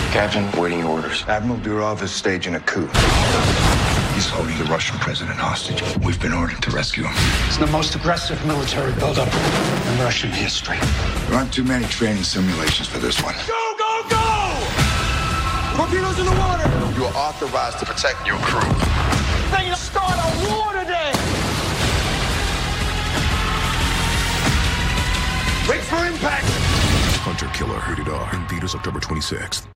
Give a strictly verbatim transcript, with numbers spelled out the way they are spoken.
Captain, waiting your orders. Admiral Durov is staging a coup. He's holding the Russian president hostage. We've been ordered to rescue him. It's the most aggressive military buildup in Russian history. There aren't too many training simulations for this one. Go, go, go! Torpedoes in the water! You are authorized to protect your crew. Ready to start a war today! Wait for impact! Hunter Killer, rated R, in theaters October twenty-sixth.